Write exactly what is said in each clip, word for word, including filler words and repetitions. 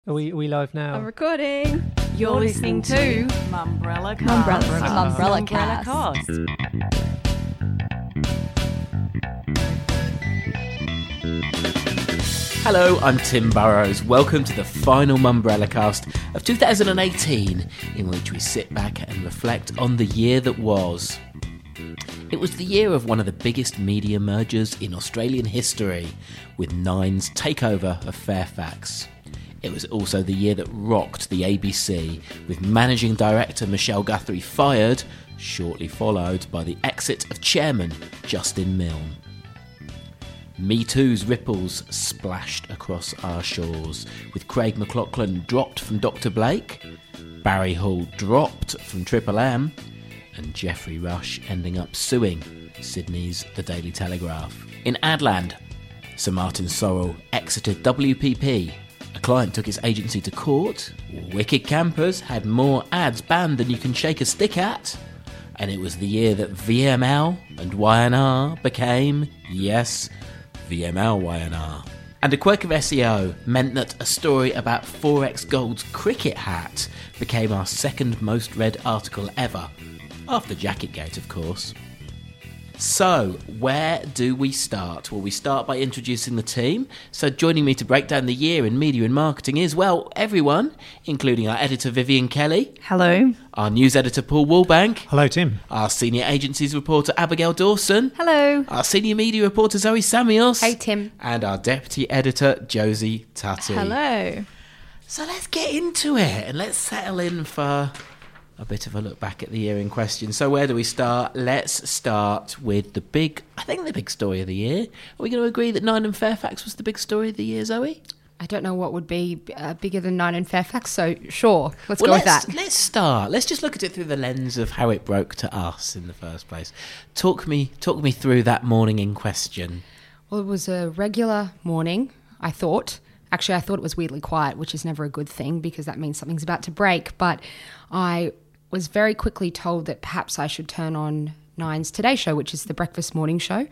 Are we, are we live now? I'm recording. You're, You're listening, listening to Mumbrella Cast. Mumbrella, Mumbrella Mumbrella Cast. Cast. Hello, I'm Tim Burrows. Welcome to the final Mumbrella Cast of two thousand eighteen, in which we sit back and reflect on the year that was. It was the year of one of the biggest media mergers in Australian history, with Nine's takeover of Fairfax. It was also the year that rocked the A B C, with Managing Director Michelle Guthrie fired, shortly followed by the exit of Chairman Justin Milne. Me Too's ripples splashed across our shores, with Craig McLachlan dropped from Doctor Blake, Barry Hall dropped from Triple M, and Geoffrey Rush ending up suing Sydney's The Daily Telegraph. In Adland, Sir Martin Sorrell exited W P P. A client took his agency to court. Wicked campers had more ads banned than you can shake a stick at. And it was the year that V M L and Y N R became, yes, V M L Y N R. And a quirk of S E O meant that a story about Forex Gold's cricket hat became our second most read article ever. After Jacketgate, of course. So, where do we start? Well, we start by introducing the team. So joining me to break down the year in media and marketing is, well, everyone, including our editor Vivian Kelly. Hello. Our news editor Paul Wallbank. Hello, Tim. Our senior agencies reporter Abigail Dawson. Hello. Our senior media reporter Zoe Samios. Hey, Tim. And our deputy editor Josie Tutty. Hello. So let's get into it and let's settle in for a bit of a look back at the year in question. So where do we start? Let's start with the big, I think the big story of the year. Are we going to agree that Nine and Fairfax was the big story of the year, Zoe? I don't know what would be uh, bigger than Nine and Fairfax, so sure, let's well, go let's, with that. Let's start. Let's just look at it through the lens of how it broke to us in the first place. Talk me, talk me through that morning in question. Well, it was a regular morning, I thought. Actually, I thought it was weirdly quiet, which is never a good thing because that means something's about to break. But I was very quickly told that perhaps I should turn on Nine's Today Show, which is the breakfast morning show.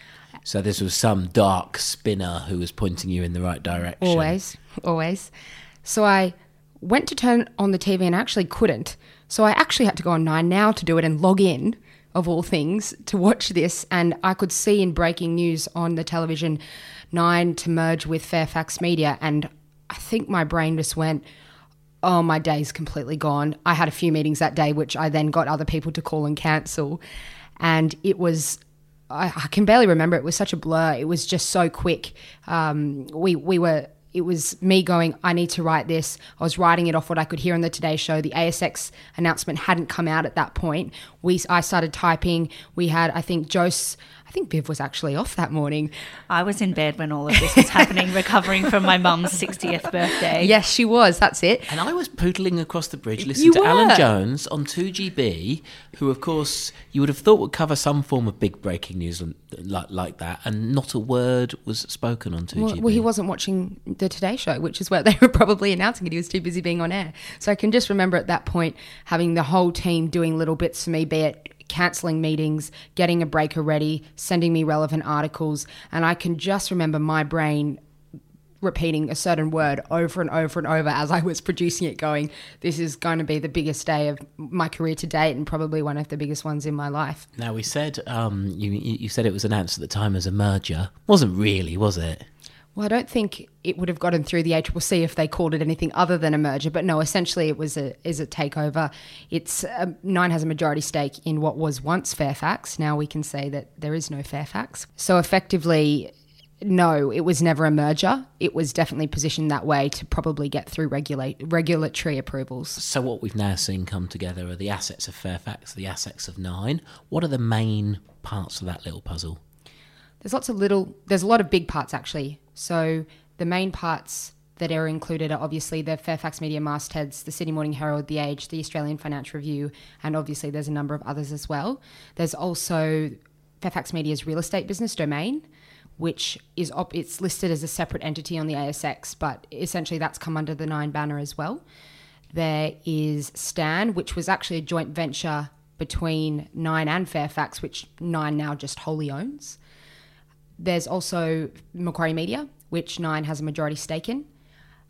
So this was some dark spinner who was pointing you in the right direction. Always, always. So I went to turn on the T V and actually couldn't. So I actually had to go on Nine Now to do it and log in, of all things, to watch this. And I could see in breaking news on the television, Nine to merge with Fairfax Media. And I think my brain just went, oh, my day's completely gone. I had a few meetings that day, which I then got other people to call and cancel. And it was, I, I can barely remember. It was such a blur. It was just so quick. Um, we we were, it was me going, I need to write this. I was writing it off what I could hear on the Today Show. The A S X announcement hadn't come out at that point. We I started typing. We had, I think, Jose, I think Viv was actually off that morning. I was in bed when all of this was happening, recovering from my mum's sixtieth birthday. Yes, she was. That's it. And I was poodling across the bridge, listening You to were. Alan Jones on two G B, who, of course, you would have thought would cover some form of big breaking news like, like that, and not a word was spoken on two G B. Well, well, he wasn't watching the Today Show, which is where they were probably announcing it. He was too busy being on air. So I can just remember at that point having the whole team doing little bits for me, be it cancelling meetings, getting a breaker ready, sending me relevant articles. And I can just remember my brain repeating a certain word over and over and over as I was producing it, going, this is going to be the biggest day of my career to date and probably one of the biggest ones in my life. Now, we said, um, you, you said it was announced at the time as a merger. Wasn't really, was it? Well, I don't think it would have gotten through the A C C C if they called it anything other than a merger. But no, essentially it was a is a takeover. It's uh, Nine has a majority stake in what was once Fairfax. Now we can say that there is no Fairfax. So effectively, no, it was never a merger. It was definitely positioned that way to probably get through regulate regulatory approvals. So what we've now seen come together are the assets of Fairfax, the assets of Nine. What are the main parts of that little puzzle? There's lots of little, there's a lot of big parts actually. So the main parts that are included are obviously the Fairfax Media mastheads, the Sydney Morning Herald, The Age, the Australian Financial Review, and obviously there's a number of others as well. There's also Fairfax Media's real estate business Domain, which is op- it's listed as a separate entity on the A S X, but essentially that's come under the Nine banner as well. There is Stan, which was actually a joint venture between Nine and Fairfax, which Nine now just wholly owns. There's also Macquarie Media, which Nine has a majority stake in.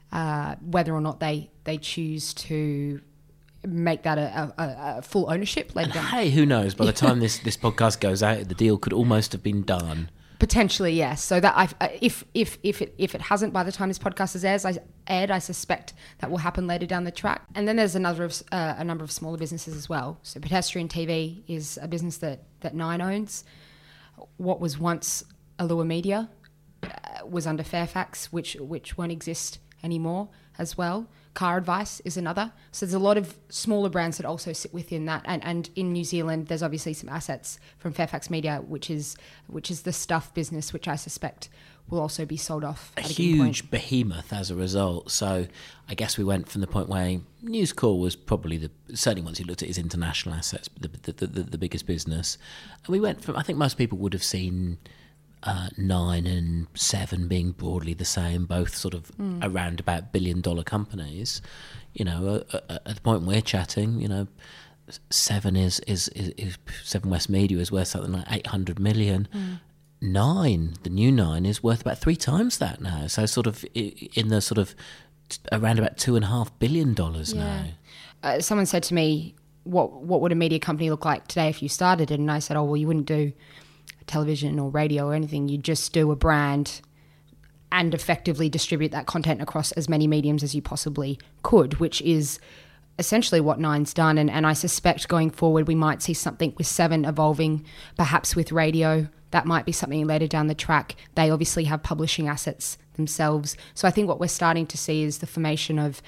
uh, whether or not they, they choose to make that a, a, a full ownership later And down. hey, who knows? By the time this, this podcast goes out, the deal could almost have been done. Potentially, yes. So that I, if if if it if it hasn't by the time this podcast is airs, I, aired, I suspect that will happen later down the track. And then there's another of uh, a number of smaller businesses as well. So Pedestrian T V is a business that that Nine owns. What was once Allure Media uh, was under Fairfax, which which won't exist anymore as well. Car Advice is another. So there's a lot of smaller brands that also sit within that. And, and in New Zealand, there's obviously some assets from Fairfax Media, which is which is the Stuff business, which I suspect will also be sold off A at a given point. huge behemoth as a result. So I guess we went from the point where News Corp was probably the, certainly once you looked at his international assets, the, the, the, the biggest business. And we went from, I think most people would have seen Uh, nine and seven being broadly the same, both sort of mm. around about billion dollar companies. You know, uh, uh, at the point we're chatting, you know, seven is, is, is, is Seven West Media is worth something like eight hundred million. Mm. Nine, the new Nine, is worth about three times that now. So sort of in the sort of around about two and a half billion dollars yeah. now. Uh, someone said to me, "What what would a media company look like today if you started it?" And I said, "Oh, well, you wouldn't do television or radio or anything. You just do a brand and effectively distribute that content across as many mediums as you possibly could," which is essentially what Nine's done. And, and I suspect going forward we might see something with Seven evolving, perhaps with radio. That might be something later down the track. They obviously have publishing assets themselves. So I think what we're starting to see is the formation of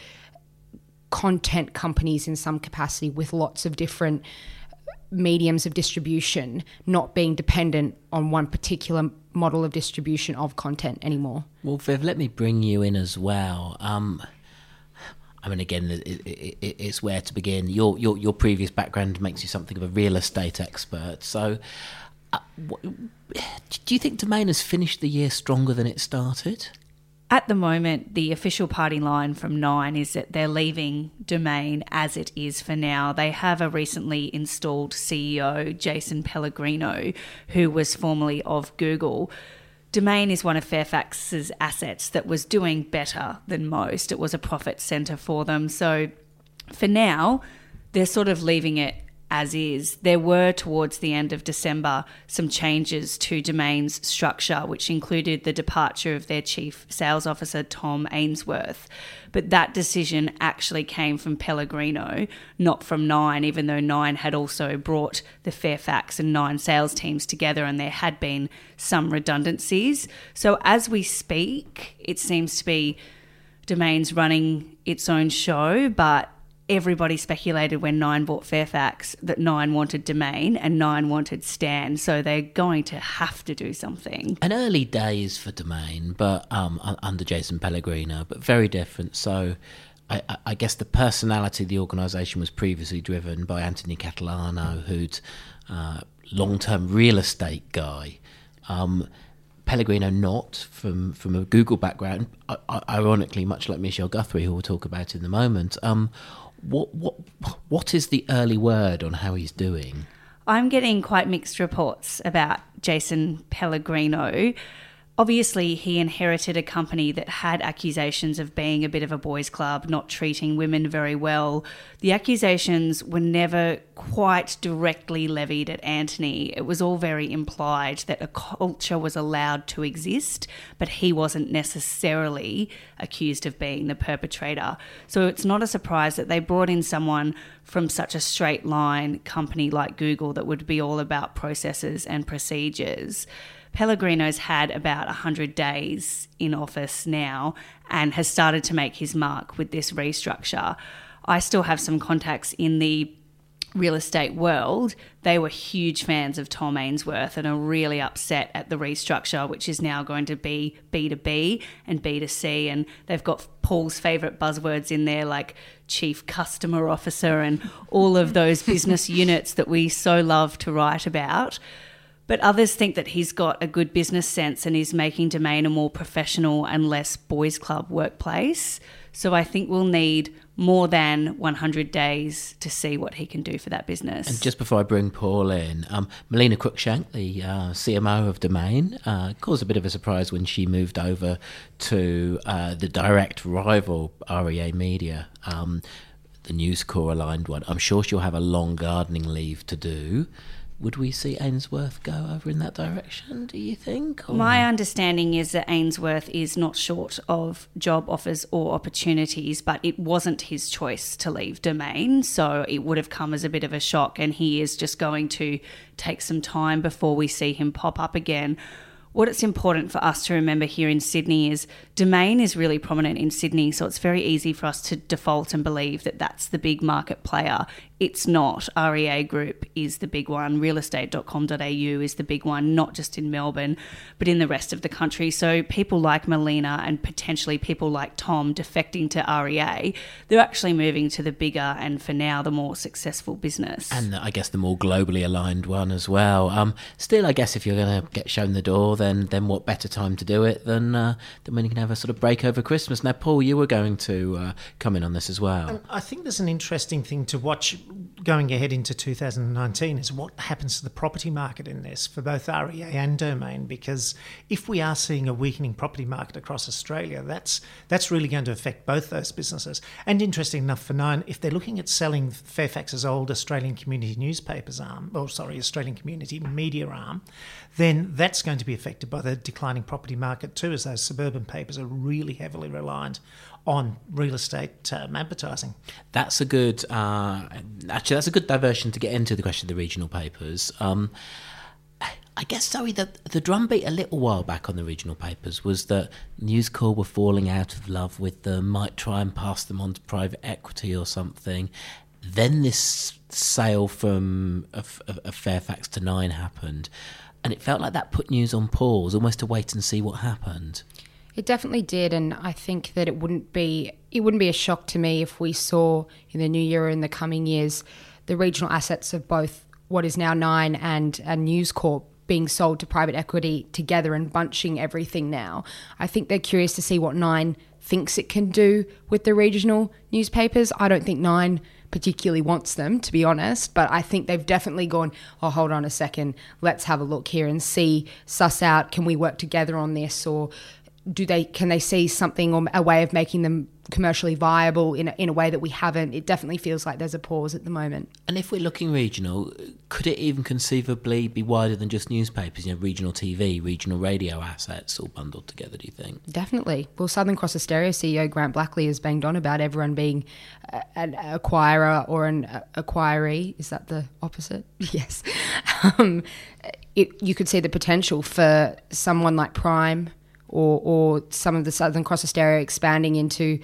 content companies in some capacity with lots of different mediums of distribution, not being dependent on one particular model of distribution of content anymore. Well, Viv, let me bring you in as well. Um, I mean, again, it, it, it, it's where to begin. Your, your your previous background makes you something of a real estate expert. So, uh, what, do you think Domain has finished the year stronger than it started? At the moment, the official party line from Nine is that they're leaving Domain as it is for now. They have a recently installed C E O, Jason Pellegrino, who was formerly of Google. Domain is one of Fairfax's assets that was doing better than most. It was a profit centre for them. So for now, they're sort of leaving it as is. There were, towards the end of December, some changes to Domain's structure, which included the departure of their chief sales officer, Tom Ainsworth. But that decision actually came from Pellegrino, not from Nine, even though Nine had also brought the Fairfax and Nine sales teams together and there had been some redundancies. So as we speak, it seems to be Domain's running its own show, but everybody speculated when Nine bought Fairfax that Nine wanted Domain and Nine wanted Stan, so they're going to have to do something. An early days for Domain, but um, under Jason Pellegrino, but very different. So I, I guess the personality of the organisation was previously driven by Anthony Catalano, who'd uh, long-term real estate guy. Um, Pellegrino not, from, from a Google background, ironically, much like Michelle Guthrie, who we'll talk about in a moment. Um, What what what is the early word on how he's doing? I'm getting quite mixed reports about Jason Pellegrino. Obviously, he inherited a company that had accusations of being a bit of a boys' club, not treating women very well. The accusations were never quite directly levied at Anthony. It was all very implied that a culture was allowed to exist, but he wasn't necessarily accused of being the perpetrator. So it's not a surprise that they brought in someone from such a straight line company like Google that would be all about processes and procedures. Pellegrino's had about one hundred days in office now and has started to make his mark with this restructure. I still have some contacts in the real estate world. They were huge fans of Tom Ainsworth and are really upset at the restructure, which is now going to be B two B and B two C. And they've got Paul's favourite buzzwords in there, like Chief Customer Officer and all of those business units that we so love to write about. But others think that he's got a good business sense and is making Domain a more professional and less boys' club workplace. So I think we'll need more than one hundred days to see what he can do for that business. And just before I bring Paul in, um, Melina Cruikshank, the uh, C M O of Domain, uh, caused a bit of a surprise when she moved over to uh, the direct rival R E A Media, um, the News Corp aligned one. I'm sure she'll have a long gardening leave to do. Would we see Ainsworth go over in that direction, do you think? Or? My understanding is that Ainsworth is not short of job offers or opportunities, but it wasn't his choice to leave Domain, so it would have come as a bit of a shock, and he is just going to take some time before we see him pop up again. What it's important for us to remember here in Sydney is Domain is really prominent in Sydney, so it's very easy for us to default and believe that that's the big market player. It's not. R E A Group is the big one. real estate dot com dot a u is the big one, not just in Melbourne, but in the rest of the country. So people like Melina and potentially people like Tom defecting to R E A, they're actually moving to the bigger and, for now, the more successful business. And I guess the more globally aligned one as well. Um, still, I guess if you're going to get shown the door, then then what better time to do it than, uh, than when you can have a sort of break over Christmas. Now, Paul, you were going to uh, come in on this as well. Um, I think there's an interesting thing to watch going ahead into two thousand nineteen is what happens to the property market in this for both R E A and Domain, because if we are seeing a weakening property market across Australia, that's that's really going to affect both those businesses. And interesting enough for Nine, if they're looking at selling Fairfax's old Australian Community Newspapers arm, or sorry, Australian Community Media arm, then that's going to be affected by the declining property market too, as those suburban papers are really heavily reliant on real estate um, advertising. That's a good, uh, actually, that's a good diversion to get into the question of the regional papers. Um, I guess, Zoe, the, the drumbeat a little while back on the regional papers was that News Corp were falling out of love with them, might try and pass them on to private equity or something. Then this sale from of, of, of Fairfax to Nine happened, and it felt like that put news on pause, almost to wait and see what happened. It definitely did, and I think that it wouldn't be it wouldn't be a shock to me if we saw in the new year or in the coming years the regional assets of both what is now Nine and, and News Corp being sold to private equity together and bunching everything now. I think they're curious to see what Nine thinks it can do with the regional newspapers. I don't think Nine particularly wants them, to be honest, but I think they've definitely gone, oh, hold on a second, let's have a look here and see, suss out, can we work together on this, or do they can they see something or a way of making them commercially viable in a, in a way that we haven't? It definitely feels like there's a pause at the moment. And if we're looking regional, could it even conceivably be wider than just newspapers, you know, regional T V, regional radio assets all bundled together, do you think? Definitely. Well, Southern Cross Austereo C E O Grant Blackley has banged on about everyone being a, an acquirer or an acquiree. Is that the opposite? Yes. Um, it, you could see the potential for someone like Prime or or some of the Southern Cross Austereo expanding into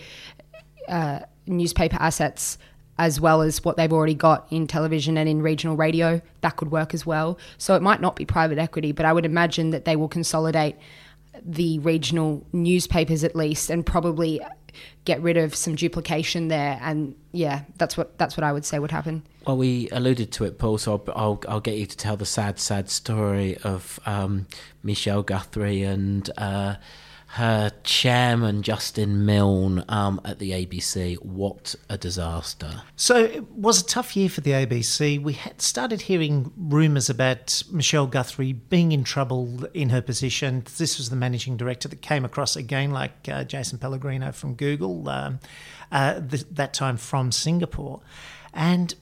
uh, newspaper assets as well as what they've already got in television and in regional radio. That could work as well. So it might not be private equity, but I would imagine that they will consolidate the regional newspapers at least and probably get rid of some duplication there. And yeah, that's what that's what I would say would happen. Well, we alluded to it, Paul, so I'll, I'll, I'll get you to tell the sad, sad story of um, Michelle Guthrie and uh, her chairman, Justin Milne, um, at the A B C. What a disaster. So it was a tough year for the A B C. We had started hearing rumours about Michelle Guthrie being in trouble in her position. This was the managing director that came across again, like uh, Jason Pellegrino from Google, um, uh, th- that time from Singapore. And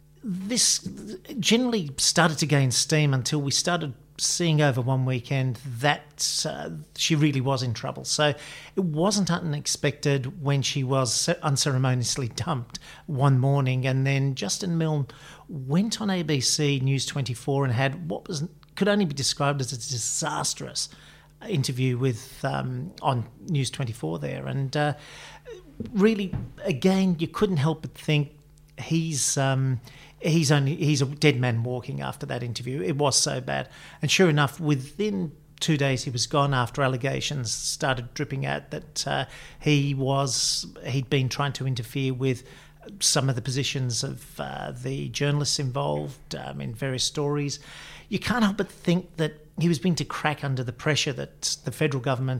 this generally started to gain steam until we started seeing over one weekend that uh, she really was in trouble. So it wasn't unexpected when she was unceremoniously dumped one morning, and then Justin Milne went on A B C News twenty-four and had what was could only be described as a disastrous interview with um, on News twenty-four there. And uh, really, again, you couldn't help but think he's... Um, He's only he's a dead man walking after that interview. It was so bad. And sure enough, within two days he was gone after allegations started dripping out that uh, he was he'd been trying to interfere with some of the positions of uh, the journalists involved um, in various stories. You can't help but think that he was being to crack under the pressure that the federal government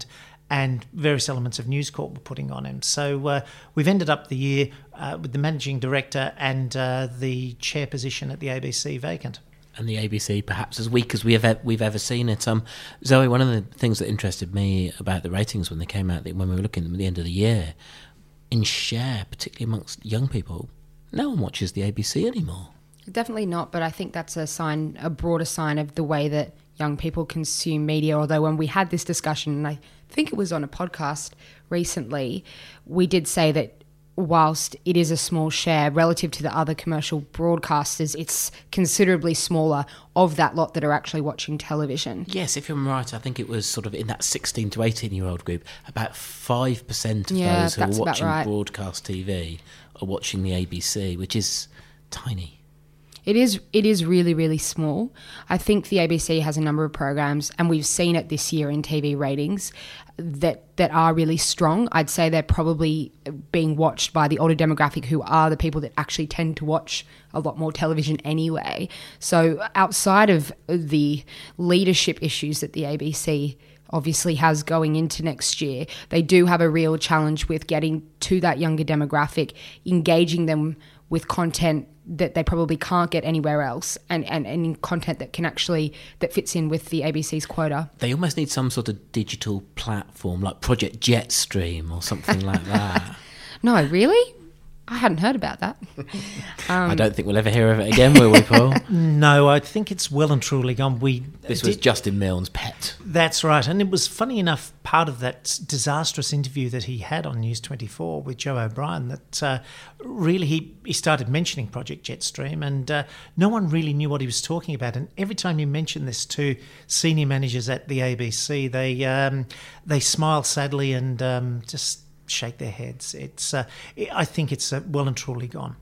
and various elements of News Corp were putting on him. So uh, we've ended up the year uh, with the managing director and uh, the chair position at the A B C vacant. And the A B C perhaps as weak as we have we've ever seen it. Um, Zoe, one of the things that interested me about the ratings when they came out, when we were looking at them at the end of the year, in share, particularly amongst young people, no one watches the A B C anymore. Definitely not, but I think that's a sign, a broader sign of the way that young people consume media. Although when we had this discussion, and I think it was on a podcast recently, we did say that whilst it is a small share relative to the other commercial broadcasters, it's considerably smaller of that lot that are actually watching television. Yes, if I'm right, I think it was sort of in that sixteen to eighteen-year-old group, about five percent of Yeah, those who are that's about watching right. broadcast T V are watching the A B C, which is tiny. It is it is really, really small. I think the A B C has a number of programs, and we've seen it this year in T V ratings, that, that are really strong. I'd say they're probably being watched by the older demographic, who are the people that actually tend to watch a lot more television anyway. So outside of the leadership issues that the A B C obviously has going into next year, they do have a real challenge with getting to that younger demographic, engaging them with content that they probably can't get anywhere else, and, and, and content that can actually, that fits in with the A B C's quota. They almost need some sort of digital platform like Project Jetstream or something like that. No, really? I hadn't heard about that. Um, I don't think we'll ever hear of it again, will we, Paul? No, I think it's well and truly gone. We This was did- Justin Milne's pet. That's right. And it was funny enough, part of that disastrous interview that he had on News twenty-four with Joe O'Brien, that uh, really he, he started mentioning Project Jetstream, and uh, no one really knew what he was talking about. And every time you mention this to senior managers at the A B C, they um, they smile sadly and um, just shake their heads. It's uh, I think it's uh, well and truly gone.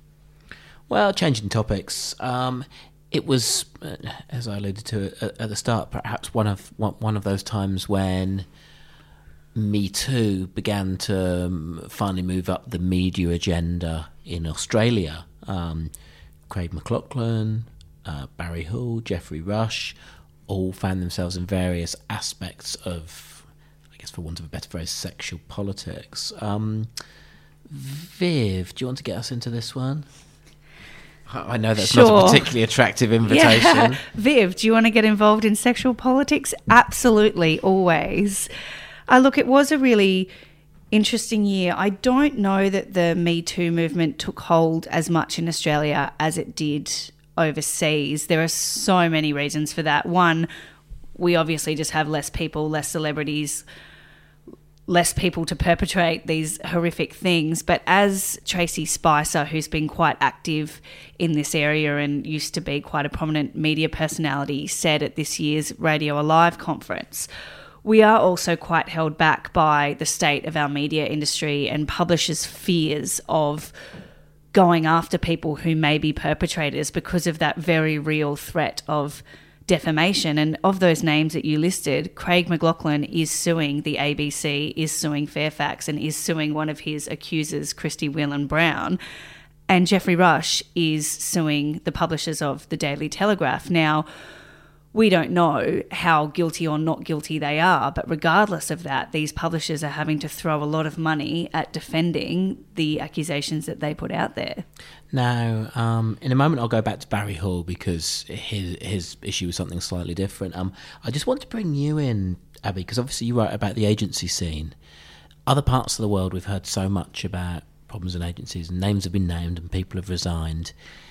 Well, changing topics, um, it was, uh, as I alluded to at, at the start, perhaps one of one, one of those times when Me Too began to um, finally move up the media agenda in Australia. Um, Craig McLachlan, uh, Barry Hall, Geoffrey Rush, all found themselves in various aspects of, I guess for want of a better phrase, sexual politics. Um, Viv, do you want to get us into this one? I know that's Sure. not a particularly attractive invitation. Yeah. Viv, do you want to get involved in sexual politics? Absolutely, always. Uh, look, it was a really interesting year. I don't know that the Me Too movement took hold as much in Australia as it did overseas. There are so many reasons for that. One, we obviously just have less people, less celebrities, less people to perpetrate these horrific things. But as Tracy Spicer, who's been quite active in this area and used to be quite a prominent media personality, said at this year's Radio Alive conference, we are also quite held back by the state of our media industry and publishers' fears of going after people who may be perpetrators because of that very real threat of defamation. And of those names that you listed, Craig McLachlan is suing the A B C, is suing Fairfax, and is suing one of his accusers, Christy Whelan Brown. And Geoffrey Rush is suing the publishers of the Daily Telegraph. Now, we don't know how guilty or not guilty they are, but regardless of that, these publishers are having to throw a lot of money at defending the accusations that they put out there. Now, um, in a moment, I'll go back to Barry Hall because his his issue was something slightly different. Um, I just want to bring you in, Abby, because obviously you write about the agency scene. Other parts of the world, we've heard so much about problems in agencies, and names have been named and people have resigned.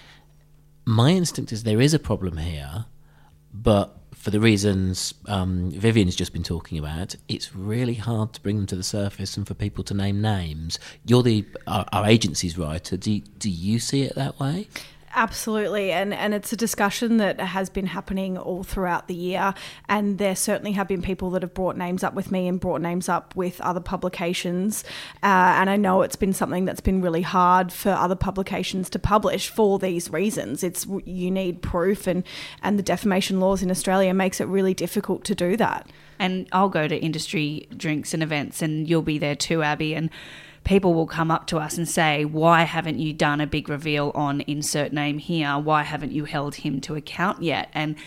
My instinct is there is a problem here, but for the reasons um, Vivian's just been talking about, it's really hard to bring them to the surface and for people to name names. You're the our, our agency's writer. Do do you see it that way? Absolutely, and and it's a discussion that has been happening all throughout the year, and there certainly have been people that have brought names up with me and brought names up with other publications, uh, and I know it's been something that's been really hard for other publications to publish for these reasons. It's you need proof, and, and the defamation laws in Australia makes it really difficult to do that. And I'll go to industry drinks and events, and you'll be there too, Abby, and people will come up to us and say, why haven't you done a big reveal on insert name here? Why haven't you held him to account yet? And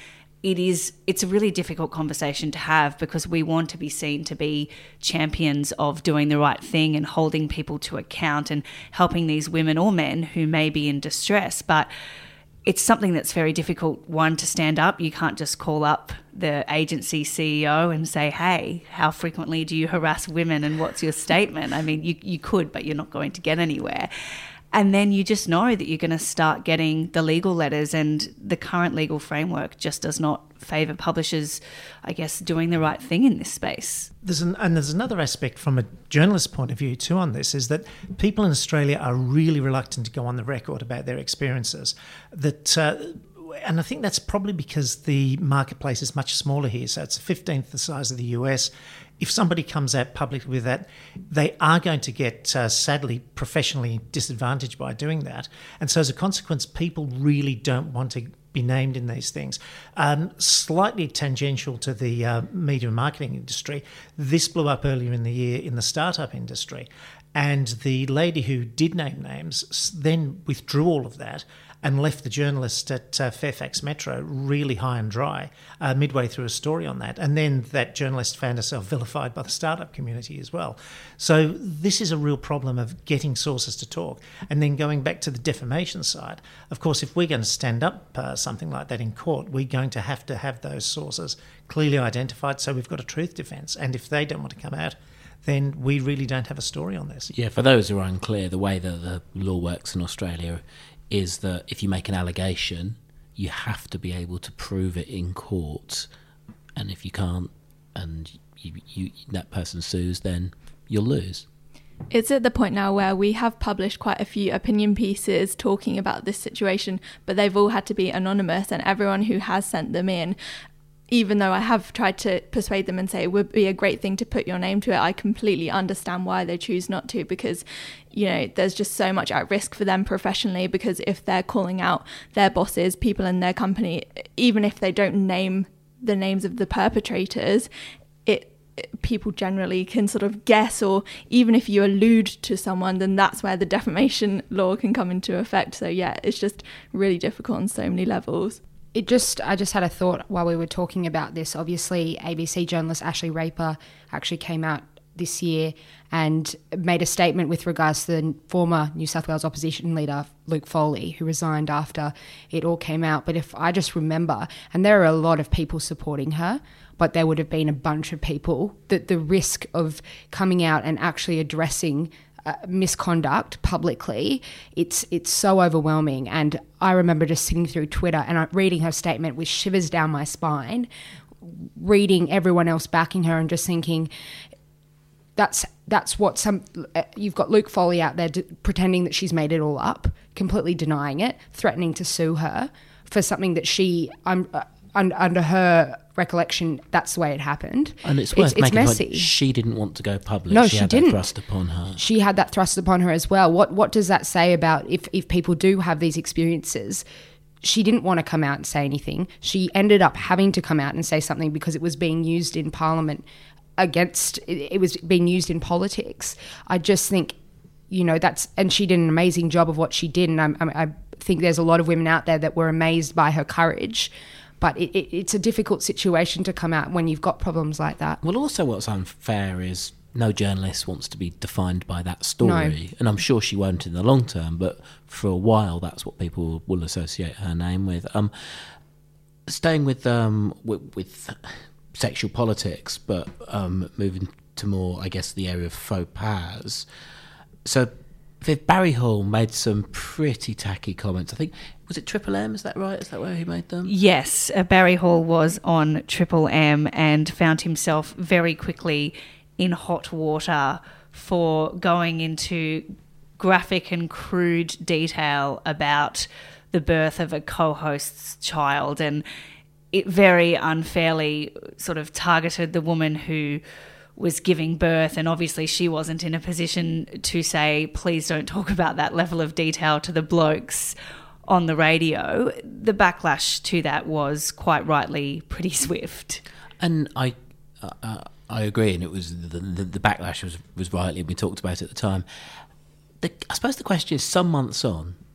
it is it's a really difficult conversation to have, because we want to be seen to be champions of doing the right thing and holding people to account and helping these women or men who may be in distress. But it's something that's very difficult, one, to stand up. You can't just call up the agency C E O and say, hey, how frequently do you harass women and what's your statement? I mean, you, you could, but you're not going to get anywhere. And then you just know that you're going to start getting the legal letters, and the current legal framework just does not favour publishers, I guess, doing the right thing in this space. There's an, and there's another aspect from a journalist's point of view too on this, is that people in Australia are really reluctant to go on the record about their experiences. That uh, and I think that's probably because the marketplace is much smaller here, so it's a fifteenth the size of the U S. If somebody comes out publicly with that, they are going to get, uh, sadly, professionally disadvantaged by doing that. And so as a consequence, people really don't want to be named in these things. Um, slightly tangential to the uh, media and marketing industry, this blew up earlier in the year in the startup industry. And the lady who did name names then withdrew all of that and left the journalist at uh, Fairfax Metro really high and dry uh, midway through a story on that. And then that journalist found herself vilified by the startup community as well. So this is a real problem of getting sources to talk. And then going back to the defamation side, of course, if we're going to stand up uh, something like that in court, we're going to have to have those sources clearly identified, so we've got a truth defence. And if they don't want to come out, then we really don't have a story on this. Yeah, for those who are unclear, the way that the law works in Australia is that if you make an allegation, you have to be able to prove it in court. And if you can't, and you, you, that person sues, then you'll lose. It's at the point now where we have published quite a few opinion pieces talking about this situation, but they've all had to be anonymous, and everyone who has sent them in, even though I have tried to persuade them and say it would be a great thing to put your name to it, I completely understand why they choose not to, because, you know, there's just so much at risk for them professionally, because if they're calling out their bosses, people in their company, even if they don't name the names of the perpetrators, it people generally can sort of guess, or even if you allude to someone, then that's where the defamation law can come into effect. So yeah, it's just really difficult on so many levels. It just, I just had a thought while we were talking about this. Obviously, A B C journalist Ashley Raper actually came out this year and made a statement with regards to the former New South Wales opposition leader, Luke Foley, who resigned after it all came out. But if I just remember, and there are a lot of people supporting her, but there would have been a bunch of people, that the risk of coming out and actually addressing Uh, misconduct publicly, it's it's so overwhelming. And I remember just sitting through Twitter and I, reading her statement with shivers down my spine, reading everyone else backing her and just thinking, that's that's what some uh, you've got Luke Foley out there d- pretending that she's made it all up, completely denying it, threatening to sue her for something that she um, uh, un, under her recollection, that's the way it happened. And it's worth it's, making it's point, messy. she didn't want to go public. No, she, she had didn't. That thrust upon her. She had that thrust upon her as well. What what does that say about if, if people do have these experiences? She didn't want to come out and say anything. She ended up having to come out and say something because it was being used in Parliament against, it, it was being used in politics. I just think, you know, that's, and she did an amazing job of what she did. And I, I, I think there's a lot of women out there that were amazed by her courage. But it, it, it's a difficult situation to come out when you've got problems like that. Well, also what's unfair is no journalist wants to be defined by that story. No. And I'm sure she won't in the long term, but for a while that's what people will associate her name with. Um, staying with, um, with, with sexual politics, but um, moving to more, I guess, the area of faux pas. So Viv Barry Hall made some pretty tacky comments. I think, was it Triple M? Is that right? Is that where he made them? Yes, uh, Barry Hall was on Triple M and found himself very quickly in hot water for going into graphic and crude detail about the birth of a co-host's child, and it very unfairly sort of targeted the woman who was giving birth, and obviously she wasn't in a position to say, please don't talk about that level of detail to the blokes on the radio. The backlash to that was quite rightly pretty swift. And I uh, I agree, and it was the, the, the backlash was, was rightly, and we talked about it at the time. The, I suppose the question is, some months on,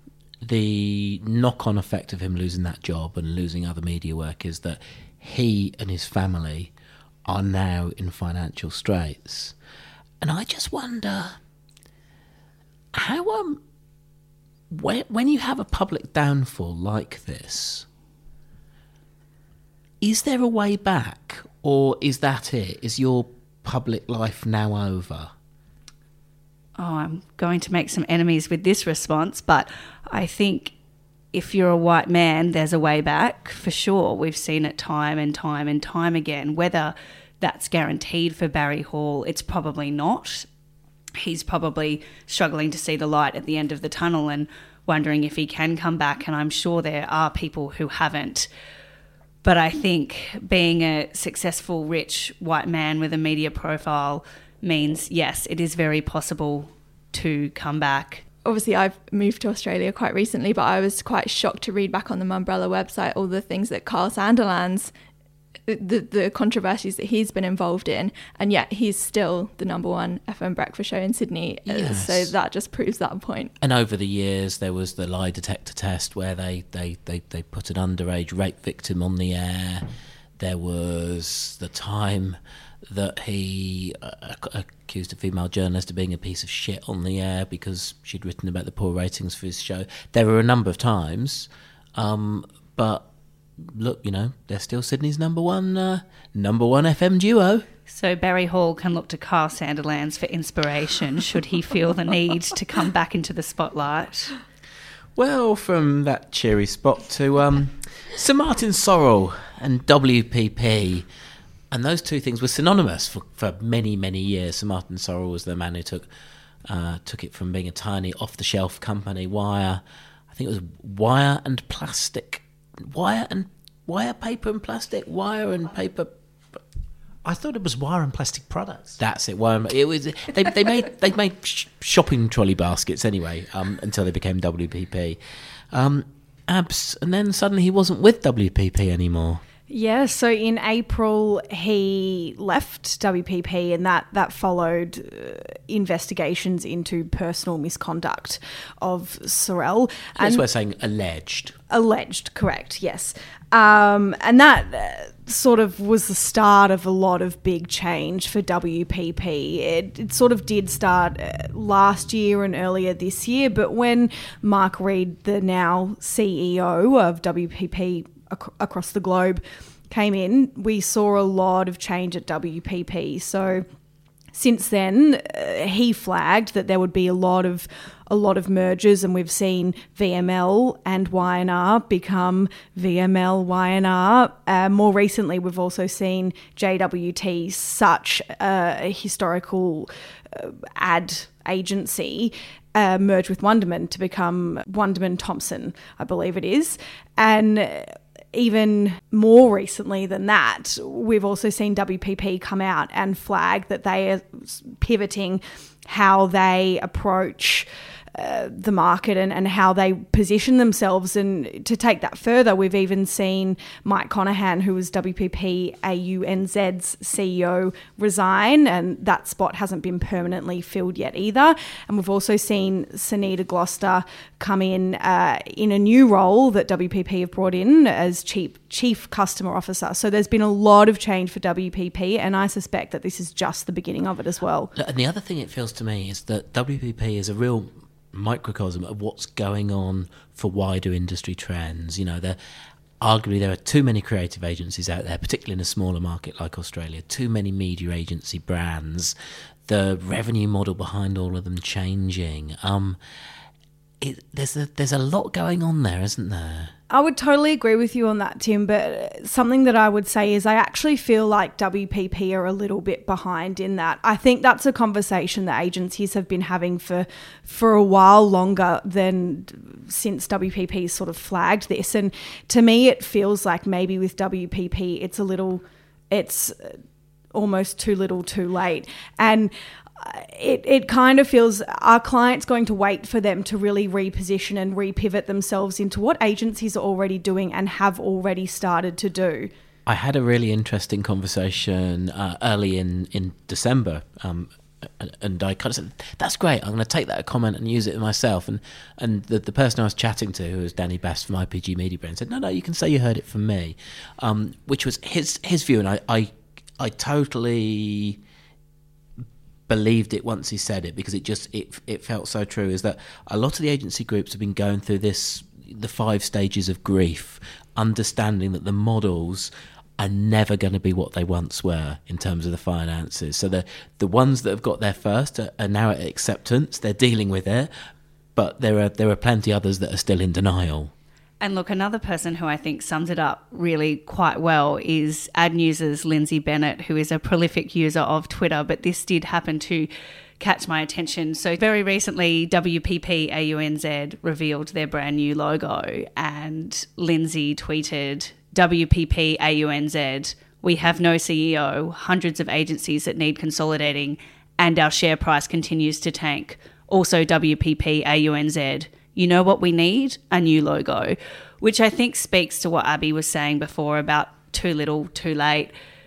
the knock-on effect of him losing that job and losing other media work is that he and his family are now in financial straits. And I just wonder how, um, when, when you have a public downfall like this, is there a way back, or is that it? Is your public life now over? Oh, I'm going to make some enemies with this response, but I think if you're a white man, there's a way back for sure. We've seen it time and time and time again. Whether that's guaranteed for Barry Hall, it's probably not. He's probably struggling to see the light at the end of the tunnel and wondering if he can come back, and I'm sure there are people who haven't. But I think being a successful, rich white man with a media profile means, yes, it is very possible to come back. Obviously, I've moved to Australia quite recently, but I was quite shocked to read back on the Mumbrella website all the things that Carl Sanderlands, the, the controversies that he's been involved in, and yet he's still the number one F M breakfast show in Sydney. Yes. So that just proves that point. And over the years, there was the lie detector test where they, they, they, they put an underage rape victim on the air. There was the time that he uh, accused a female journalist of being a piece of shit on the air because she'd written about the poor ratings for his show. There were a number of times, um, but look, you know, they're still Sydney's number one uh, number one F M duo. So Barry Hall can look to Carl Sanderlands for inspiration should he feel the need to come back into the spotlight. Well, from that cheery spot to um, Sir Martin Sorrell and W P P. And those two things were synonymous for, for many, many years. Sir Martin Sorrell was the man who took uh, took it from being a tiny off-the-shelf company, Wire, I think it was Wire and Plastic, Wire and Wire Paper and Plastic, Wire and Paper. I thought it was Wire and Plastic Products. That's it. Wire. And, it was. They they made they made sh- shopping trolley baskets anyway um, until they became W P P. Um, abs, and then suddenly he wasn't with W P P anymore. Yeah, so in April he left W P P, and that, that followed uh, investigations into personal misconduct of Sorrell. That's and why we're saying alleged. Alleged, correct, yes. Um, and that uh, sort of was the start of a lot of big change for W P P. It, it sort of did start uh, last year and earlier this year, but when Mark Reed, the now C E O of W P P ac- across the globe, came in, we saw a lot of change at W P P. So since then, uh, he flagged that there would be a lot of a lot of mergers, and we've seen V M L and Y N R become V M L, Y N R. Uh, more recently, we've also seen J W T, such a historical uh, ad agency, uh, merge with Wunderman to become Wunderman Thompson, I believe it is. And uh, even more recently than that, we've also seen W P P come out and flag that they are pivoting how they approach uh, the market and, and how they position themselves. And to take that further, we've even seen Mike Conahan, who was W P P A U N Z's C E O, resign, and that spot hasn't been permanently filled yet either. And we've also seen Sunita Gloucester come in uh, in a new role that W P P have brought in as chief chief customer officer. So there's been a lot of change for W P P, and I suspect that this is just the beginning of it as well. And the other thing it feels to me is that W P P is a real microcosm of what's going on for wider industry trends. You know, there arguably there are too many creative agencies out there, particularly in a smaller market like Australia, too many media agency brands, the revenue model behind all of them changing. Um, it, there's a, there's a lot going on there, isn't there? I would totally agree with you on that, Tim, but something that I would say is I actually feel like W P P are a little bit behind in that. I think that's a conversation that agencies have been having for for a while longer than since W P P sort of flagged this. And to me, it feels like maybe with W P P, it's a little, it's almost too little too late. And It it kind of feels our clients going to wait for them to really reposition and repivot themselves into what agencies are already doing and have already started to do. I had a really interesting conversation uh, early in, in December um, and, and I kind of said, that's great, I'm going to take that comment and use it myself. And and the, the person I was chatting to, who was Danny Best from I P G Media Brain, said, no, no, you can say you heard it from me, um, which was his his view. And I, I, I totally believed it once he said it, because it just it it felt so true, is that a lot of the agency groups have been going through this, the five stages of grief, understanding that the models are never going to be what they once were in terms of the finances. So the the ones that have got there first are, are now at acceptance, they're dealing with it, but there are there are plenty others that are still in denial. And look, another person who I think sums it up really quite well is Ad News's Lindsay Bennett, who is a prolific user of Twitter, but this did happen to catch my attention. So very recently, W P P A U N Z revealed their brand new logo, and Lindsay tweeted, W P P A U N Z, we have no C E O, hundreds of agencies that need consolidating, and our share price continues to tank. Also W P P A U N Z, you know what we need? A new logo, which I think speaks to what Abby was saying before about too little, too late.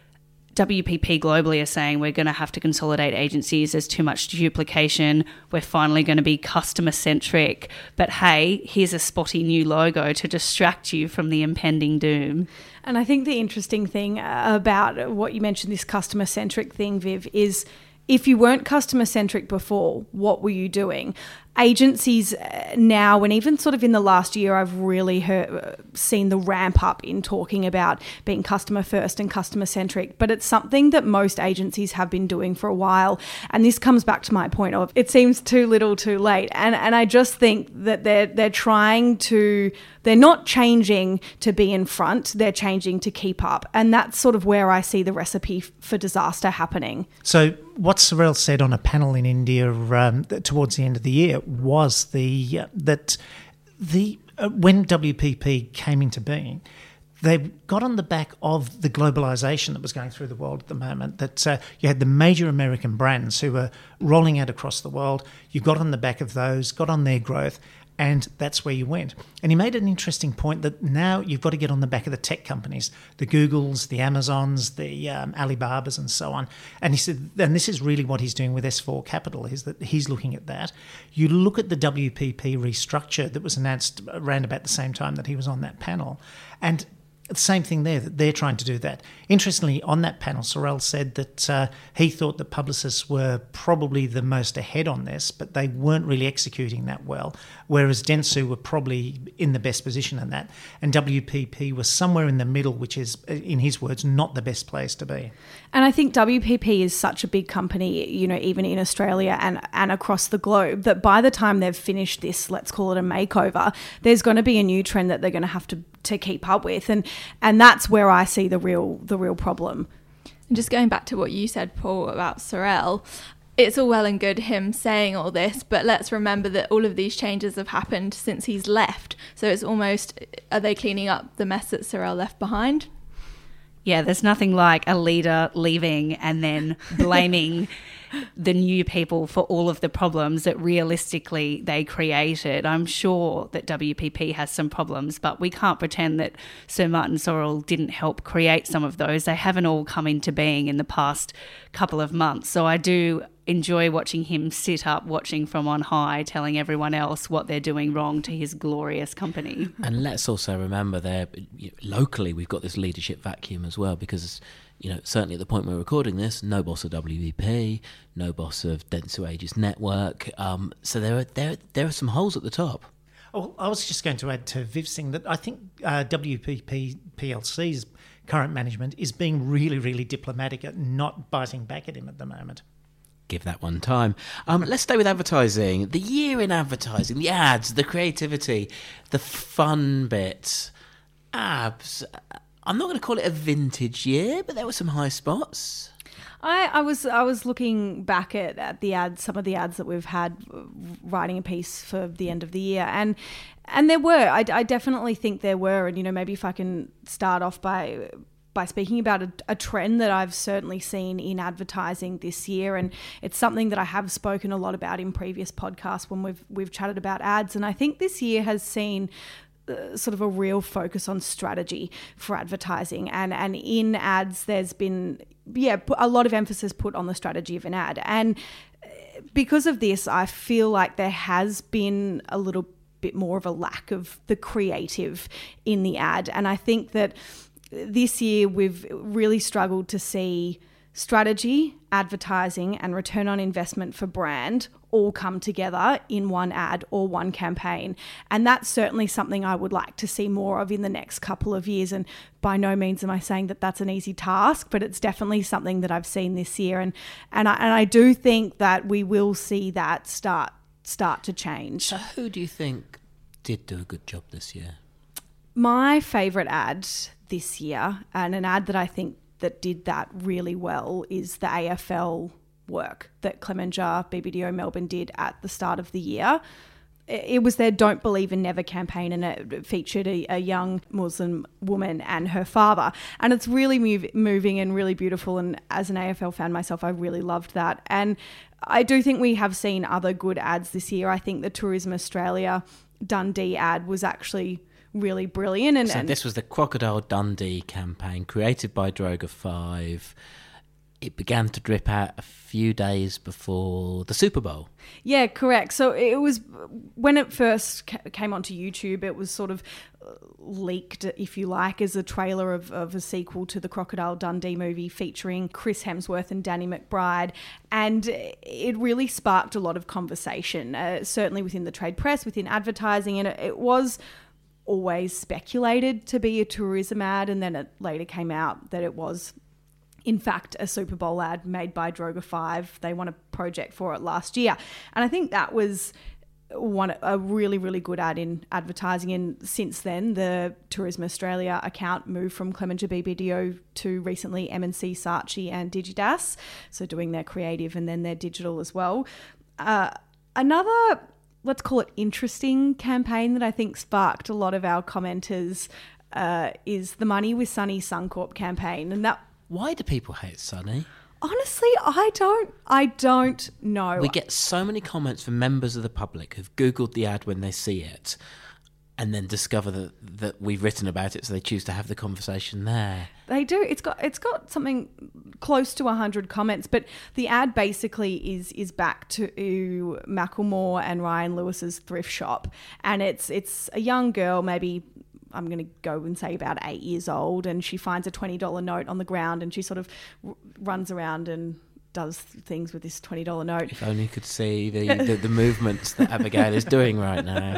W P P globally are saying we're going to have to consolidate agencies. There's too much duplication. We're finally going to be customer centric. But hey, here's a spotty new logo to distract you from the impending doom. And I think the interesting thing about what you mentioned, this customer centric thing, Viv, is if you weren't customer centric before, what were you doing? Agencies now, and even sort of in the last year, I've really heard, seen the ramp up in talking about being customer first and customer centric, but it's something that most agencies have been doing for a while. And this comes back to my point of it seems too little too late. And and I just think that they're they're trying to, they're not changing to be in front, they're changing to keep up. And that's sort of where I see the recipe for disaster happening. So what Sorel said on a panel in India um, towards the end of the year was the uh, that the uh, when W P P came into being, they got on the back of the globalisation that was going through the world at the moment, that uh, you had the major American brands who were rolling out across the world. You got on the back of those, got on their growth, and that's where you went. And he made an interesting point that now you've got to get on the back of the tech companies, the Googles, the Amazons, the um, Alibabas and so on. And he said, and this is really what he's doing with S four Capital, is that he's looking at that. You look at the W P P restructure that was announced around about the same time that he was on that panel, and the same thing there, that they're trying to do that. Interestingly, on that panel, Sorel said that uh, he thought that Publicis were probably the most ahead on this, but they weren't really executing that well, whereas Dentsu were probably in the best position in that, and W P P was somewhere in the middle, which is, in his words, not the best place to be. And I think W P P is such a big company, you know, even in Australia and, and across the globe, that by the time they've finished this, let's call it a makeover, there's going to be a new trend that they're going to have to to keep up with, and and that's where I see the real the real problem. And just going back to what you said, Paul, about Sorel, it's all well and good him saying all this, but let's remember that all of these changes have happened since he's left. So it's almost, are they cleaning up the mess that Sorel left behind? Yeah, there's nothing like a leader leaving and then blaming the new people for all of the problems that realistically they created. I'm sure that W P P has some problems, but we can't pretend that Sir Martin Sorrell didn't help create some of those. They haven't all come into being in the past couple of months. So I do enjoy watching him sit up, watching from on high, telling everyone else what they're doing wrong to his glorious company. And let's also remember there, you know, locally we've got this leadership vacuum as well, because, you know, certainly at the point we're recording this, no boss of W P P, no boss of Dentsu Aegis Network. Um, so there are there there are some holes at the top. Oh, I was just going to add to Viv's thing that I think uh, W P P P L C's current management is being really, really diplomatic at not biting back at him at the moment. Give that one time. Um, let's stay with advertising. The year in advertising, the ads, the creativity, the fun bits. Abs. I'm not going to call it a vintage year, but there were some high spots. I, I was I was looking back at, at the ads, some of the ads that we've had, writing a piece for the end of the year, and and there were. I, I definitely think there were, and you know, maybe if I can start off by. by speaking about a, a trend that I've certainly seen in advertising this year, and it's something that I have spoken a lot about in previous podcasts when we've we've chatted about ads. And I think this year has seen uh, sort of a real focus on strategy for advertising. And, and in ads, there's been, yeah, a lot of emphasis put on the strategy of an ad. And because of this, I feel like there has been a little bit more of a lack of the creative in the ad. And I think that this year we've really struggled to see strategy, advertising, and return on investment for brand all come together in one ad or one campaign. And that's certainly something I would like to see more of in the next couple of years. And by no means am I saying that that's an easy task, but it's definitely something that I've seen this year. And and I, and I do think that we will see that start start to change. So who do you think did do a good job this year? My favourite ad this year, and an ad that I think that did that really well, is the A F L work that Clemenger B B D O Melbourne did at the start of the year. It was their Don't Believe in Never campaign, and it featured a, a young Muslim woman and her father. And it's really move, moving and really beautiful. And as an A F L fan myself, I really loved that. And I do think we have seen other good ads this year. I think the Tourism Australia Dundee ad was actually really brilliant. And, so and this was the Crocodile Dundee campaign created by Droga five. It began to drip out a few days before the Super Bowl. Yeah, correct. So it was, when it first came onto YouTube, it was sort of leaked, if you like, as a trailer of, of a sequel to the Crocodile Dundee movie featuring Chris Hemsworth and Danny McBride. And it really sparked a lot of conversation, uh, certainly within the trade press, within advertising. And it, it was always speculated to be a tourism ad, and then it later came out that it was in fact a Super Bowl ad made by Droga five. They won a project for it last year, and I think that was one a really really good ad in advertising. And since then, the Tourism Australia account moved from Clemenger B B D O to recently M and C Saatchi and Digidas, so doing their creative and then their digital as well. Uh, another, let's call it interesting campaign that I think sparked a lot of our commenters uh, is the Money with Sunny Suncorp campaign. And that, why do people hate Sunny? honestly, I don't, I don't know. We get so many comments from members of the public who've Googled the ad when they see it and then discover that, that we've written about it, so they choose to have the conversation there. They do. It's got it's got something close to one hundred comments, but the ad basically is is back to Macklemore and Ryan Lewis's thrift shop, and it's it's a young girl, maybe I'm going to go and say about eight years old, and she finds a twenty dollars note on the ground, and she sort of r- runs around and does things with this twenty dollars note. If only you could see the, the, the movements that Abigail is doing right now.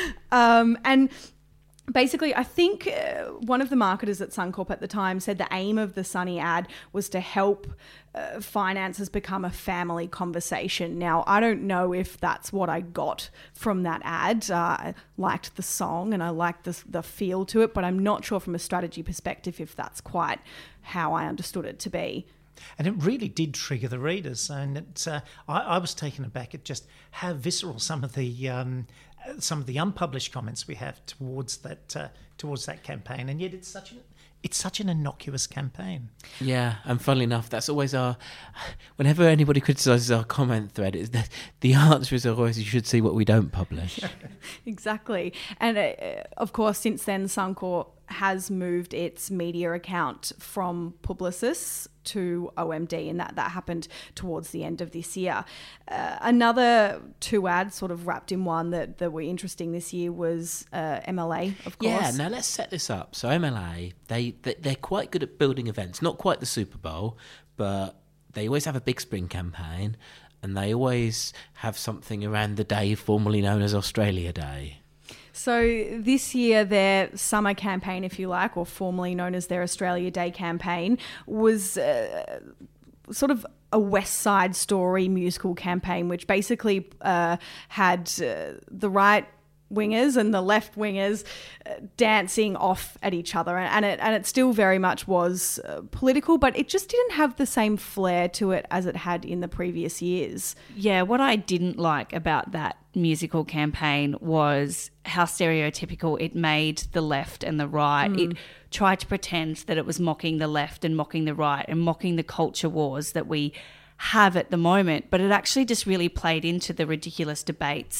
Um, and basically, I think uh, one of the marketers at Suncorp at the time said the aim of the Sunny ad was to help uh, finances become a family conversation. Now, I don't know if that's what I got from that ad. Uh, I liked the song and I liked the, the feel to it, but I'm not sure from a strategy perspective if that's quite how I understood it to be. And it really did trigger the readers, and it's, uh, I, I was taken aback at just how visceral some of the um, some of the unpublished comments we have towards that uh, towards that campaign, and yet it's such an it's such an innocuous campaign. Yeah, and funnily enough, that's always our. Whenever anybody criticises our comment thread, is that the answer is always you should see what we don't publish. Exactly, and uh, of course, since then, Suncorp has moved its media account from Publicis to O M D, and that, that happened towards the end of this year. Uh, another two ads sort of wrapped in one that, that were interesting this year was uh, M L A, of course. Yeah, now let's set this up. So M L A, they, they, they're quite good at building events. Not quite the Super Bowl, but they always have a big spring campaign, and they always have something around the day formerly known as Australia Day. So this year, their summer campaign, if you like, or formerly known as their Australia Day campaign, was uh, sort of a West Side Story musical campaign, which basically uh, had uh, the right wingers and the left wingers uh, dancing off at each other, and it and it still very much was uh, political, but it just didn't have the same flair to it as it had in the previous years. Yeah, what I didn't like about that musical campaign was how stereotypical it made the left and the right. Mm. It tried to pretend that it was mocking the left and mocking the right and mocking the culture wars that we have at the moment, but it actually just really played into the ridiculous debates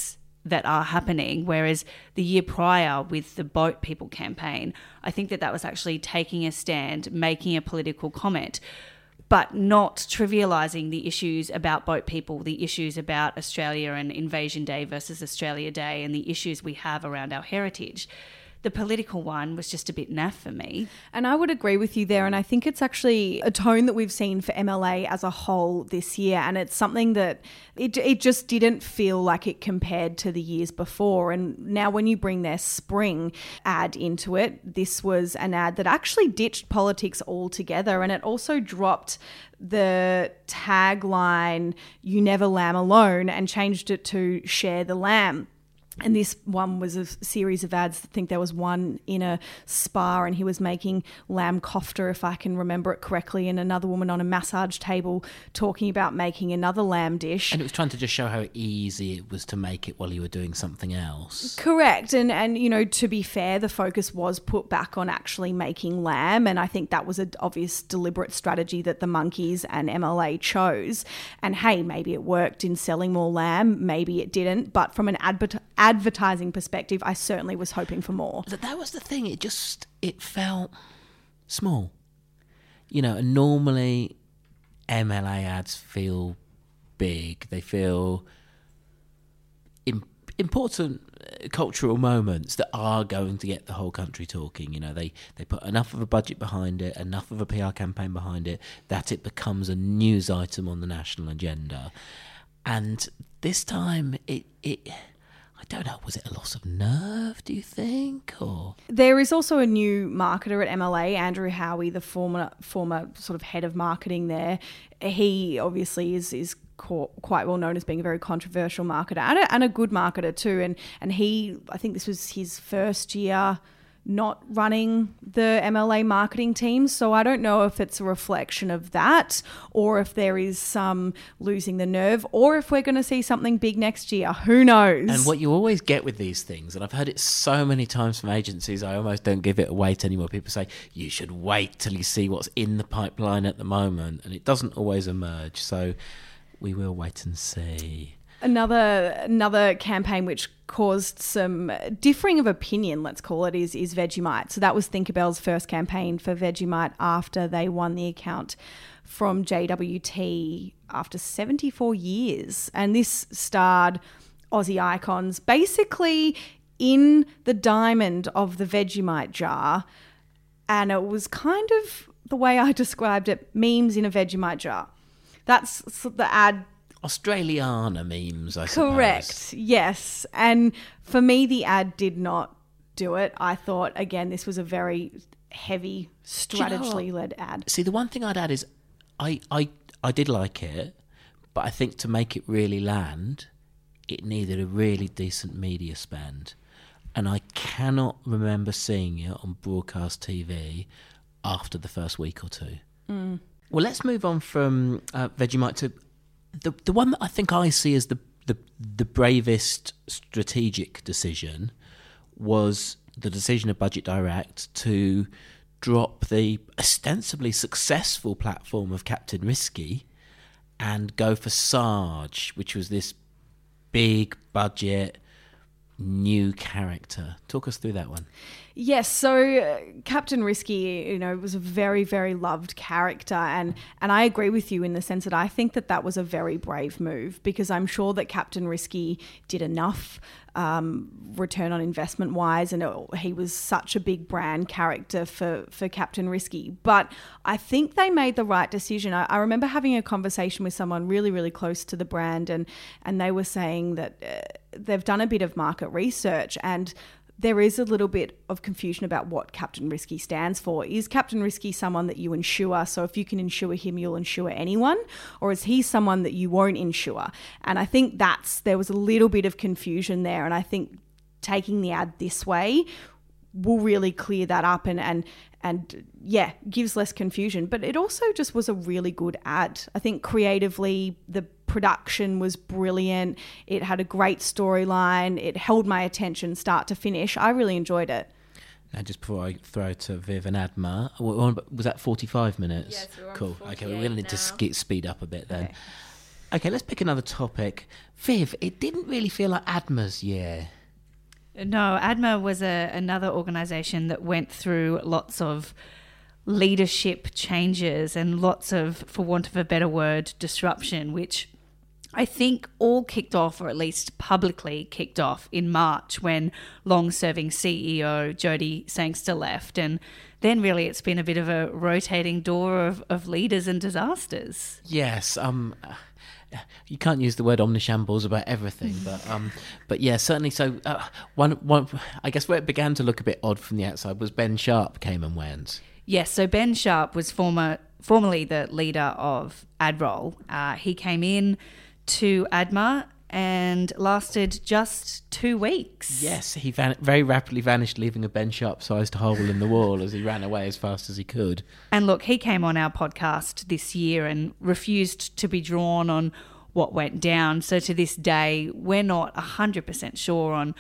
that are happening. Whereas the year prior with the Boat People campaign, I think that that was actually taking a stand, making a political comment, but not trivialising the issues about boat people, the issues about Australia and Invasion Day versus Australia Day, and the issues we have around our heritage. The political one was just a bit naff for me. And I would agree with you there. And I think it's actually a tone that we've seen for M L A as a whole this year. And it's something that it, it just didn't feel like it compared to the years before. And now when you bring their spring ad into it, this was an ad that actually ditched politics altogether. And it also dropped the tagline, "You never lamb alone," and changed it to "Share the lamb." And this one was a series of ads. I think there was one in a spa and he was making lamb kofta, if I can remember it correctly, and another woman on a massage table talking about making another lamb dish. And it was trying to just show how easy it was to make it while you were doing something else. Correct. And, and you know, to be fair, the focus was put back on actually making lamb. And I think that was an obvious deliberate strategy that the Monkeys and M L A chose. And hey, maybe it worked in selling more lamb, maybe it didn't. But from an adver- advertising perspective, I certainly was hoping for more. That was the thing. It just, it felt small. You know, and normally M L A ads feel big. They feel im- important cultural moments that are going to get the whole country talking. You know, they, they put enough of a budget behind it, enough of a P R campaign behind it, that it becomes a news item on the national agenda. And this time, it... it I don't know, was it a loss of nerve, do you think? Or there is also a new marketer at M L A, Andrew Howie, the former former sort of head of marketing there. He obviously is is quite well known as being a very controversial marketer and a, and a good marketer too. And and he, I think this was his first year not running the M L A marketing team. So I don't know if it's a reflection of that or if there is some losing the nerve or if we're going to see something big next year. Who knows? And what you always get with these things, and I've heard it so many times from agencies, I almost don't give it a weight anymore. People say, you should wait till you see what's in the pipeline at the moment. And it doesn't always emerge. So we will wait and see. Another another campaign which caused some differing of opinion, let's call it, is, is Vegemite. So that was Thinkerbell's first campaign for Vegemite after they won the account from J W T after seventy-four years. And this starred Aussie icons basically in the diamond of the Vegemite jar. And it was kind of the way I described it, memes in a Vegemite jar. That's the ad. Australiana memes, I suppose. Correct, yes. And for me, the ad did not do it. I thought, again, this was a very heavy, strategy-led ad. See, the one thing I'd add is I, I, I did like it, but I think to make it really land, it needed a really decent media spend. And I cannot remember seeing it on broadcast T V after the first week or two. Mm. Well, let's move on from uh, Vegemite to... The the one that I think I see as the, the the bravest strategic decision was the decision of Budget Direct to drop the ostensibly successful platform of Captain Risky and go for Sarge, which was this big budget new character. Talk us through that one. Yes, so uh, Captain Risky, you know, was a very, very loved character, and and I agree with you in the sense that I think that that was a very brave move because I'm sure that Captain Risky did enough um, return on investment wise, and it, he was such a big brand character for for Captain Risky. But I think they made the right decision. I, I remember having a conversation with someone really, really close to the brand, and and they were saying that uh, they've done a bit of market research and there is a little bit of confusion about what Captain Risky stands for. Is Captain Risky someone that you insure? So if you can insure him, you'll insure anyone? Or is he someone that you won't insure? And I think that's, there was a little bit of confusion there. And I think taking the ad this way will really clear that up and, and, and yeah, gives less confusion. But it also just was a really good ad. I think creatively, the production was brilliant. It had a great storyline. It held my attention start to finish. I really enjoyed it. Now, just before I throw to Viv and Adma, was that forty-five minutes? Yes, we're on cool. Okay, we're going to need to sk- speed up a bit then. Okay. Okay, let's pick another topic. Viv, it didn't really feel like ADMA's year. No, ADMA was a, another organisation that went through lots of leadership changes and lots of, for want of a better word, disruption, which I think all kicked off, or at least publicly kicked off, in March when long-serving C E O Jodie Sangster left. And then really it's been a bit of a rotating door of, of leaders and disasters. Yes, um... you can't use the word omnishambles about everything, but um, but yeah, certainly. So uh, one, one, I guess where it began to look a bit odd from the outside was Ben Sharp came and went. Yes, so Ben Sharp was former, formerly the leader of AdRoll. Uh, he came in to ADMA and lasted just two weeks. Yes, he van- very rapidly vanished, leaving a Ben Sharp-sized hole in the wall as he ran away as fast as he could. And look, he came on our podcast this year and refused to be drawn on what went down. So to this day, we're not one hundred percent sure on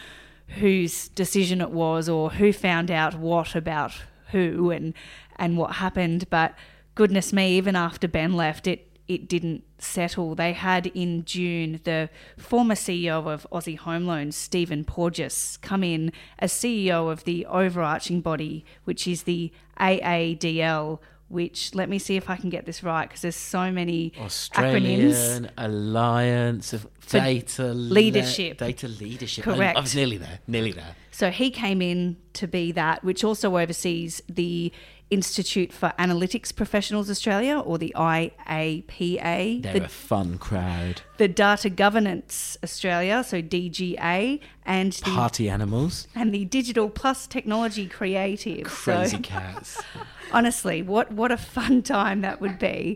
whose decision it was or who found out what about who and, and what happened. But goodness me, even after Ben left, it it didn't settle. They had in June the former C E O of Aussie Home Loans, Stephen Porges, come in as C E O of the overarching body, which is the A A D L, which, let me see if I can get this right, because there's so many Australian acronyms. Alliance of Data Leadership. Le- data Leadership. Correct. I, I was nearly there, nearly there. So he came in to be that, which also oversees the Institute for Analytics Professionals Australia, or the I A P A. They're the, a fun crowd. the Data Governance Australia, so D G A, and the, Party animals. and the Digital Plus Technology Creative. Crazy So, cats. honestly, what, what a fun time that would be.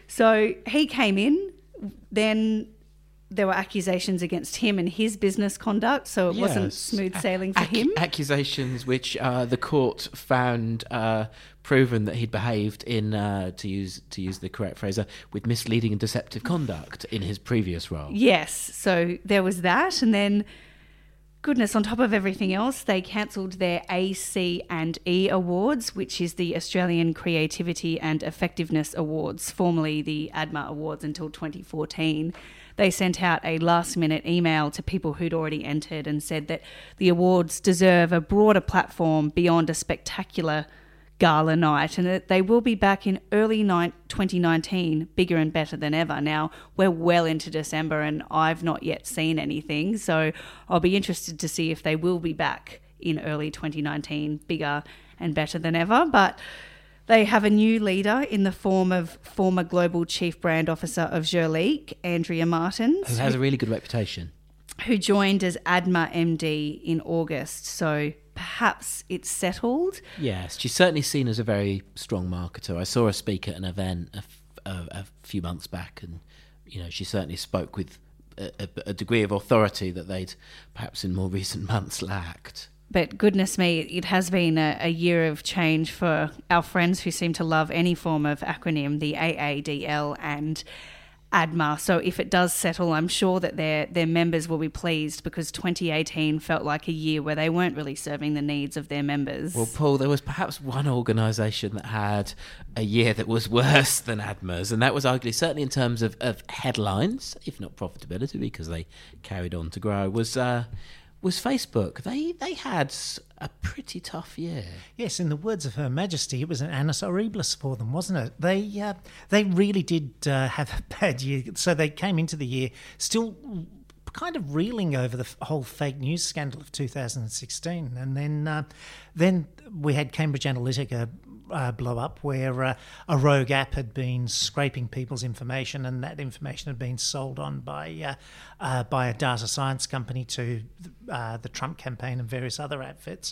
So he came in, then there were accusations against him and his business conduct, so it wasn't Yes. smooth sailing for Ac- him. Accusations which uh, the court found uh, proven that he'd behaved in, uh, to use to use the correct phrase, uh, with misleading and deceptive conduct in his previous role. Yes, so there was that, and then, goodness, on top of everything else, they cancelled their A C and E Awards, which is the Australian Creativity and Effectiveness Awards, formerly the ADMA Awards until twenty fourteen. They sent out a last-minute email to people who'd already entered and said that the awards deserve a broader platform beyond a spectacular gala night, and that they will be back in early twenty nineteen, bigger and better than ever. Now, we're well into December and I've not yet seen anything, so I'll be interested to see if they will be back in early twenty nineteen, bigger and better than ever. But they have a new leader in the form of former Global Chief Brand Officer of Jurlique, Andrea Martins, Who has a really good reputation. who joined as ADMA M D in August. So perhaps it's settled. Yes, she's certainly seen as a very strong marketer. I saw her speak at an event a, f- a, a few months back, and you know she certainly spoke with a, a, a degree of authority that they'd perhaps in more recent months lacked. But goodness me, it has been a, a year of change for our friends who seem to love any form of acronym, the A A D L and ADMA. So if it does settle, I'm sure that their their members will be pleased, because twenty eighteen felt like a year where they weren't really serving the needs of their members. Well, Paul, there was perhaps one organisation that had a year that was worse than ADMA's, and that was arguably, certainly in terms of, of headlines, if not profitability, because they carried on to grow, was uh, was Facebook. They they had a pretty tough year. Yes, in the words of Her Majesty, it was an annus horribilis for them, wasn't it? They uh, they really did uh, have a bad year. So they came into the year still kind of reeling over the whole fake news scandal of two thousand sixteen, and then uh, then we had Cambridge Analytica uh, blow up, where uh, a rogue app had been scraping people's information, and that information had been sold on by uh, uh, by a data science company to uh, the Trump campaign and various other outfits.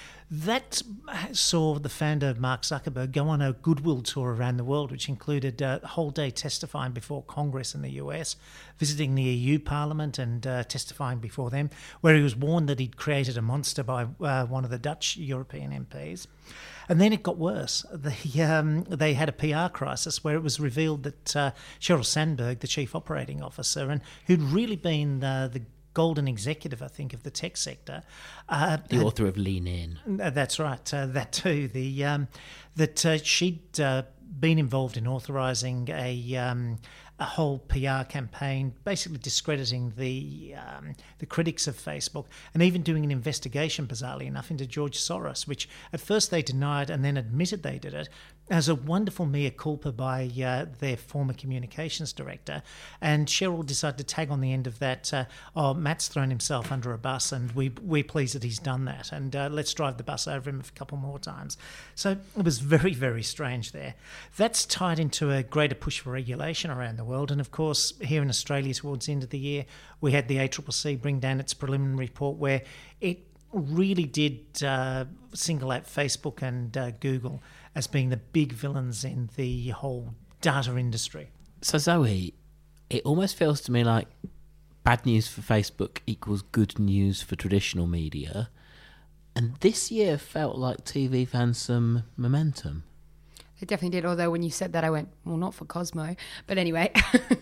That saw the founder, Mark Zuckerberg, go on a goodwill tour around the world, which included a whole day testifying before Congress in the U S, visiting the E U Parliament and uh, testifying before them, where he was warned that he'd created a monster by uh, one of the Dutch European M Ps. And then it got worse. They, um, they had a P R crisis where it was revealed that uh, Sheryl Sandberg, the chief operating officer, and who'd really been uh, the golden executive, I think, of the tech sector. Uh, The author of Lean In. That's right, uh, that too. The um, that uh, she'd uh, been involved in authorising a um, a whole P R campaign, basically discrediting the um, the critics of Facebook, and even doing an investigation, bizarrely enough, into George Soros, which at first they denied and then admitted they did it, as a wonderful mea culpa by uh, their former communications director. And Cheryl decided to tag on the end of that, uh, oh, Matt's thrown himself under a bus and we, we're pleased that he's done that, and uh, let's drive the bus over him a couple more times. So it was very, very strange there. That's tied into a greater push for regulation around the world. And of course, here in Australia towards the end of the year, we had the A C C C bring down its preliminary report where it really did uh, single out Facebook and uh, Google as being the big villains in the whole data industry. So Zoe, it almost feels to me like bad news for Facebook equals good news for traditional media. And this year felt like T V found some momentum. It definitely did, although when you said that I went, well, not for Cosmo. But anyway,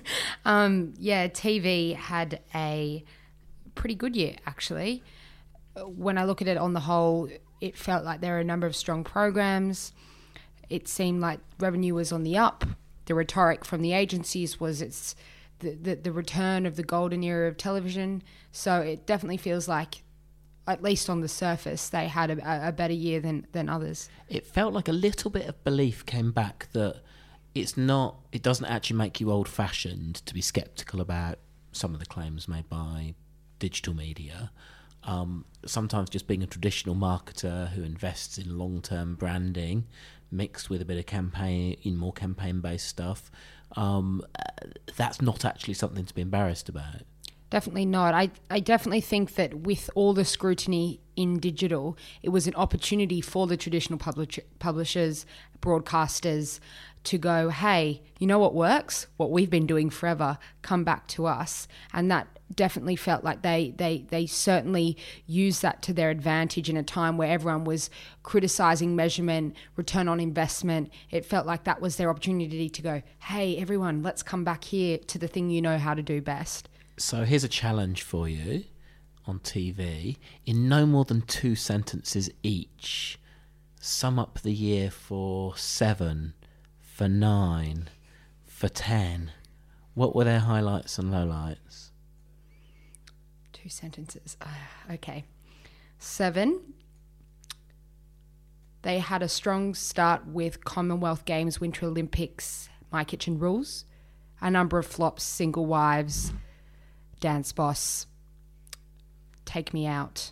um, yeah, T V had a pretty good year, actually. When I look at it on the whole, it felt like there were a number of strong programs. It seemed like revenue was on the up. The rhetoric from the agencies was it's the, the, the return of the golden era of television. So it definitely feels like, at least on the surface, they had a, a better year than, than others. It felt like a little bit of belief came back that it's not, it doesn't actually make you old-fashioned to be sceptical about some of the claims made by digital media. Um, sometimes just being a traditional marketer who invests in long-term branding mixed with a bit of campaign, in more campaign-based stuff, um, that's not actually something to be embarrassed about. Definitely not. I, I definitely think that with all the scrutiny in digital, it was an opportunity for the traditional publish- publishers, broadcasters to go, hey, you know what works? What we've been doing forever, come back to us. And that definitely felt like they, they, they certainly used that to their advantage in a time where everyone was criticising measurement, return on investment. It felt like that was their opportunity to go, hey, everyone, let's come back here to the thing you know how to do best. So here's a challenge for you on T V. In no more than two sentences each, sum up the year for Seven, for Nine, for Ten. What were their highlights and lowlights? Two sentences. Uh, okay. Seven. They had a strong start with Commonwealth Games, Winter Olympics, My Kitchen Rules. A number of flops, Single Wives, Dance Boss, Take Me Out.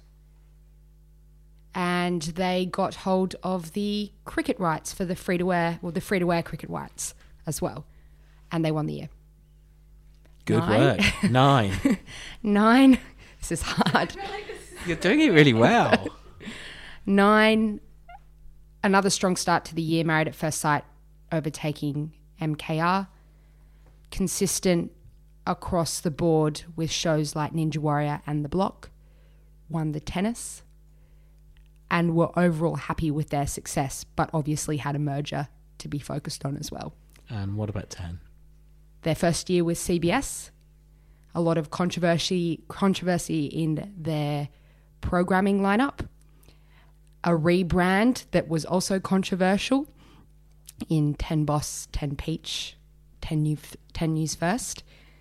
And they got hold of the cricket rights for the free-to-air, well, the free-to-air cricket rights as well. And they won the year. Good Nine. work. Nine. Nine. This is hard. You're doing it really well. Nine. Another strong start to the year, Married at First Sight, overtaking M K R. Consistent across the board with shows like Ninja Warrior and The Block. Won the tennis. And were overall happy with their success, but obviously had a merger to be focused on as well. And what about ten? Their first year with C B S. A lot of controversy controversy in their programming lineup. A rebrand that was also controversial in ten Boss, ten Peach, ten News First.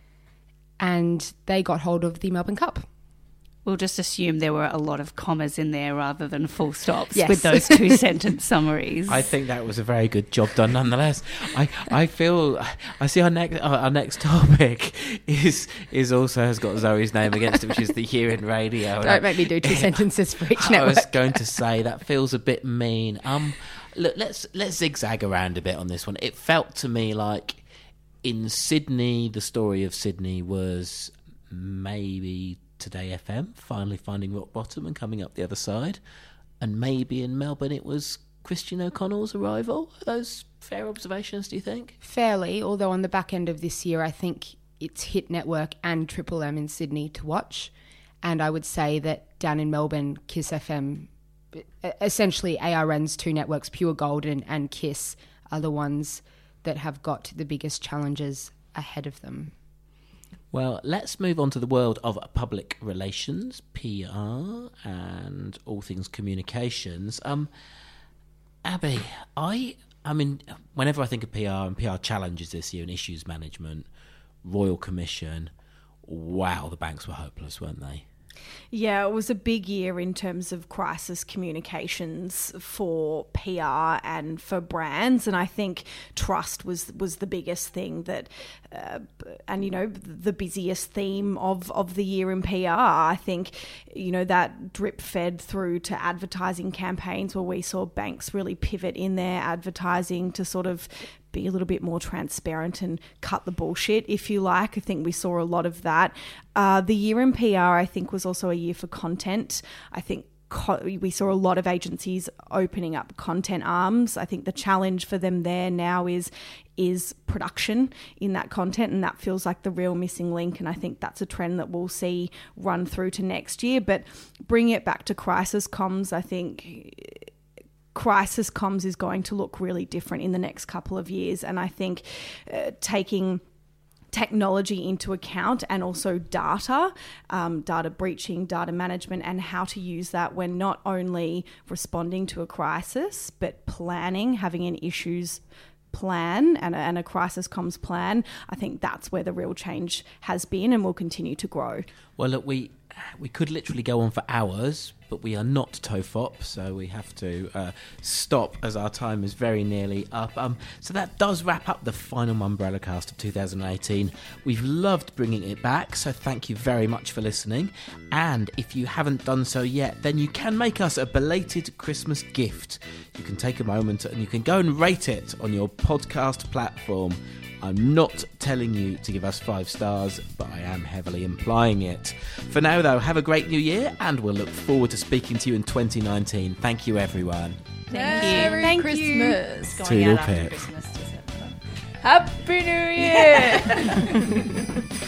And they got hold of the Melbourne Cup. We'll just assume there were a lot of commas in there rather than full stops Yes. with those two sentence summaries. I think that was a very good job done nonetheless. I, I feel I see our next our next topic is is also has got Zoe's name against it, which is the year in radio. Don't make me do two sentences for each I network. was going to say that feels a bit mean. Um, look, let's let's zigzag around a bit on this one. It felt to me like in Sydney, the story of Sydney was maybe Today F M finally finding rock bottom and coming up the other side, and maybe in Melbourne it was Christian O'Connell's arrival. Are those fair observations, do you think? Fairly, although on the back end of this year, I think it's Hit Network and Triple M in Sydney to watch. And I would say that down in Melbourne, Kiss F M, essentially A R N's two networks, Pure Gold and, and Kiss, are the ones that have got the biggest challenges ahead of them. Well, let's move on to the world of public relations, P R, and all things communications. Um, Abby, I, I mean, whenever I think of P R and P R challenges this year and issues management, Royal Commission. Wow, the banks were hopeless, weren't they? Yeah, it was a big year in terms of crisis communications for P R and for brands, and I think trust was was the biggest thing that, uh, and you know, the busiest theme of, of the year in P R. I think, you know, that drip fed through to advertising campaigns where we saw banks really pivot in their advertising to sort of be a little bit more transparent and cut the bullshit, if you like. I think we saw a lot of that. Uh, the year in P R, I think, was also a year for content. I think co- we saw a lot of agencies opening up content arms. I think the challenge for them there now is is production in that content, and that feels like the real missing link, and I think that's a trend that we'll see run through to next year. But bring it back to crisis comms, I think crisis comms is going to look really different in the next couple of years. And I think uh, taking technology into account and also data, um, data breaching, data management, and how to use that when not only responding to a crisis, but planning, having an issues plan and a, and a crisis comms plan. I think that's where the real change has been and will continue to grow. Well, look, we we could literally go on for hours, but we are not Tofop, so we have to uh, stop as our time is very nearly up. Um, so that does wrap up the final Mumbrella cast of two thousand eighteen. We've loved bringing it back, so thank you very much for listening. And if you haven't done so yet, then you can make us a belated Christmas gift. You can take a moment and you can go and rate it on your podcast platform. I'm not telling you to give us five stars, but I am heavily implying it. For now, though, have a great new year, and we'll look forward to speaking to you in twenty nineteen. Thank you, everyone. Thank you. Merry Thank Christmas. You. Toodle Going out after pip. Christmas. Happy New Year.